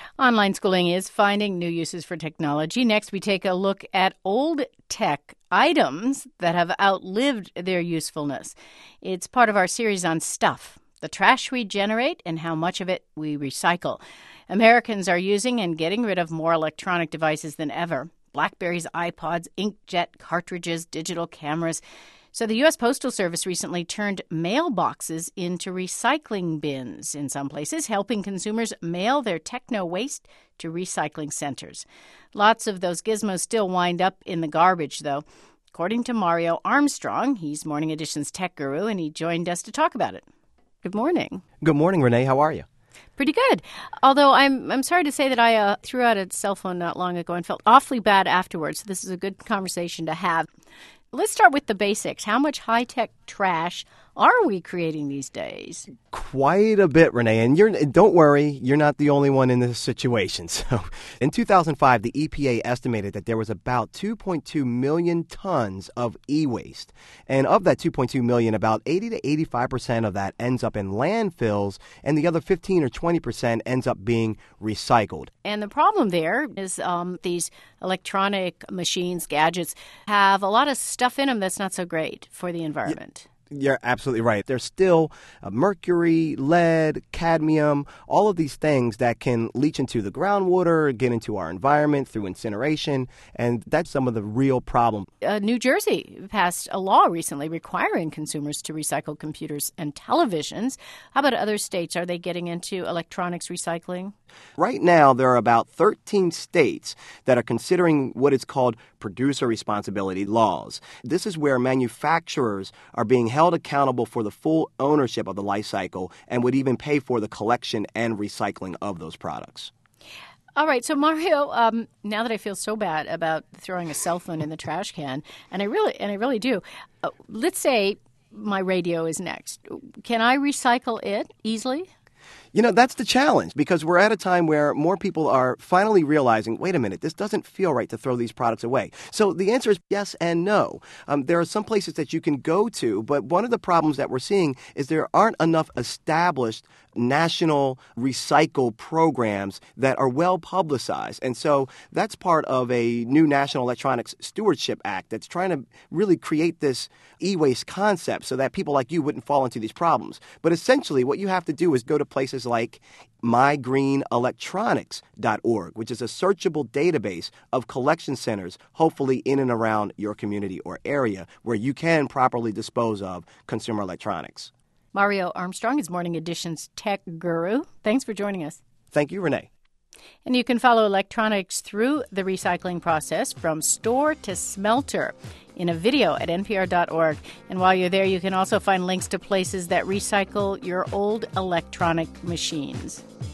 Online schooling is finding new uses for technology. Next, we take a look at old tech items that have outlived their usefulness. It's part of our series on stuff, the trash we generate and how much of it we recycle. Americans are using and getting rid of more electronic devices than ever. BlackBerries, iPods, inkjet cartridges, digital cameras. So the U.S. Postal Service recently turned mailboxes into recycling bins in some places, helping consumers mail their techno waste to recycling centers. Lots of those gizmos still wind up in the garbage, though. According to Mario Armstrong, he's Morning Edition's tech guru, and he joined us to talk about it. Good morning. Good morning, Renee. How are you? Pretty good. Although I'm sorry to say that I threw out a cell phone not long ago and felt awfully bad afterwards. So this is a good conversation to have. Let's start with the basics. How much high-tech trash are we creating these days? Quite a bit, Renee. And don't worry, you're not the only one in this situation. So in 2005, the EPA estimated that there was about 2.2 million tons of e-waste. And of that 2.2 million, about 80 to 85% of that ends up in landfills, and the other 15 or 20% ends up being recycled. And the problem there is these electronic machines, gadgets, have a lot of stuff in them that's not so great for the environment. You're absolutely right. There's still mercury, lead, cadmium, all of these things that can leach into the groundwater, get into our environment through incineration, and that's some of the real problem. New Jersey passed a law recently requiring consumers to recycle computers and televisions. How about other states? Are they getting into electronics recycling? Right now, there are about 13 states that are considering what is called producer responsibility laws. This is where manufacturers are being held accountable for the full ownership of the life cycle and would even pay for the collection and recycling of those products. All right. So, Mario, now that I feel so bad about throwing a cell phone in the trash can, and I really do, let's say my radio is next. Can I recycle it easily? You know, that's the challenge, because we're at a time where more people are finally realizing, wait a minute, this doesn't feel right to throw these products away. So the answer is yes and no. There are some places that you can go to, but one of the problems that we're seeing is there aren't enough established national recycle programs that are well publicized. And so that's part of a new National Electronics Stewardship Act that's trying to really create this e-waste concept so that people like you wouldn't fall into these problems. But essentially what you have to do is go to places like mygreenelectronics.org, which is a searchable database of collection centers, hopefully in and around your community or area where you can properly dispose of consumer electronics. Mario Armstrong is Morning Edition's tech guru. Thanks for joining us. Thank you, Renee. And you can follow electronics through the recycling process from store to smelter in a video at npr.org. And while you're there, you can also find links to places that recycle your old electronic machines.